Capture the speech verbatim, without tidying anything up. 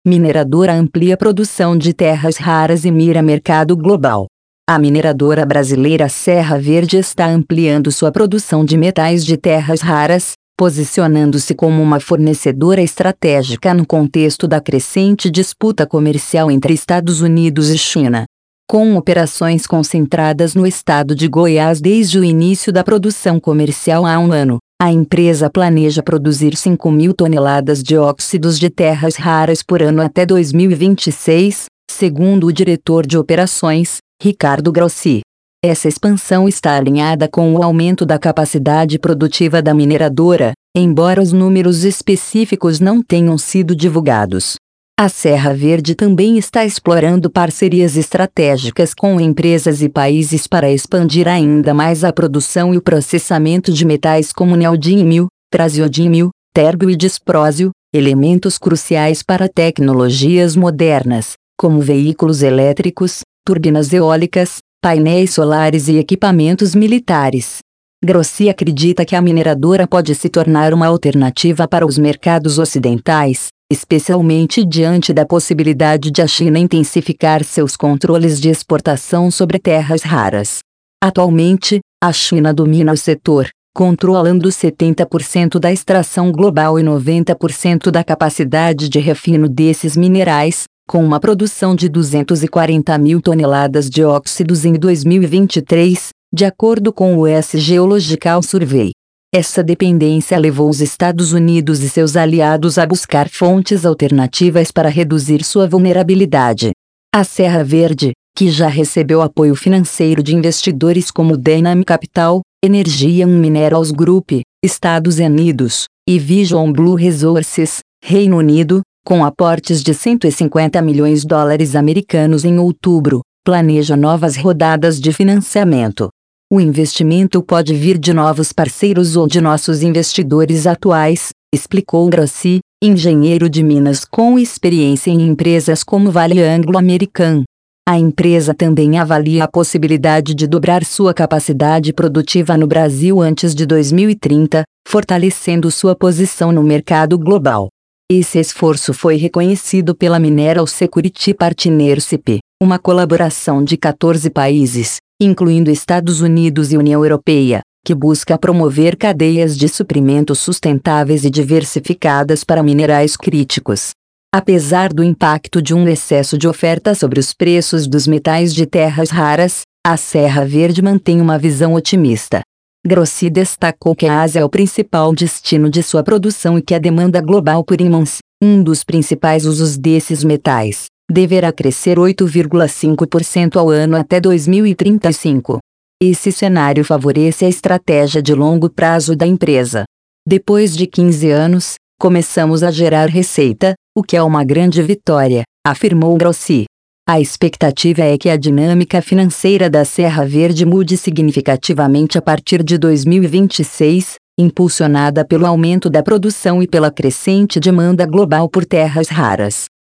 Mineradora amplia produção de terras raras e mira mercado global. A mineradora brasileira Serra Verde está ampliando sua produção de metais de terras raras, posicionando-se como uma fornecedora estratégica no contexto da crescente disputa comercial entre Estados Unidos e China. Com operações concentradas no estado de Goiás desde o início da produção comercial há um ano, a empresa planeja produzir cinco mil toneladas de óxidos de terras raras por ano até dois mil e vinte e seis, segundo o diretor de operações, Ricardo Grossi. Essa expansão está alinhada com o aumento da capacidade produtiva da mineradora, embora os números específicos não tenham sido divulgados. A Serra Verde também está explorando parcerias estratégicas com empresas e países para expandir ainda mais a produção e o processamento de metais como neodímio, praseodímio, térbio e disprósio, elementos cruciais para tecnologias modernas, como veículos elétricos, turbinas eólicas, painéis solares e equipamentos militares. Grossi acredita que a mineradora pode se tornar uma alternativa para os mercados ocidentais, especialmente diante da possibilidade de a China intensificar seus controles de exportação sobre terras raras. Atualmente, a China domina o setor, controlando setenta por cento da extração global e noventa por cento da capacidade de refino desses minerais, com uma produção de duzentas e quarenta mil toneladas de óxidos em dois mil e vinte e três, de acordo com o U S Geological Survey. Essa dependência levou os Estados Unidos e seus aliados a buscar fontes alternativas para reduzir sua vulnerabilidade. A Serra Verde, que já recebeu apoio financeiro de investidores como Dynamic Capital, Energia Minerals Group, Estados Unidos, e Vision Blue Resources, Reino Unido, com aportes de cento e cinquenta milhões de dólares americanos em outubro, planeja novas rodadas de financiamento. O investimento pode vir de novos parceiros ou de nossos investidores atuais, explicou Grossi, engenheiro de Minas com experiência em empresas como Vale Anglo-American. A empresa também avalia a possibilidade de dobrar sua capacidade produtiva no Brasil antes de dois mil e trinta, fortalecendo sua posição no mercado global. Esse esforço foi reconhecido pela Mineral Security Partnership, uma colaboração de quatorze países, incluindo Estados Unidos e União Europeia, que busca promover cadeias de suprimento sustentáveis e diversificadas para minerais críticos. Apesar do impacto de um excesso de oferta sobre os preços dos metais de terras raras, a Serra Verde mantém uma visão otimista. Grossi destacou que a Ásia é o principal destino de sua produção e que a demanda global por ímãs, um dos principais usos desses metais, deverá crescer oito vírgula cinco por cento ao ano até dois mil e trinta e cinco. Esse cenário favorece a estratégia de longo prazo da empresa. Depois de quinze anos, começamos a gerar receita, o que é uma grande vitória, afirmou Grossi. A expectativa é que a dinâmica financeira da Serra Verde mude significativamente a partir de dois mil e vinte e seis, impulsionada pelo aumento da produção e pela crescente demanda global por terras raras.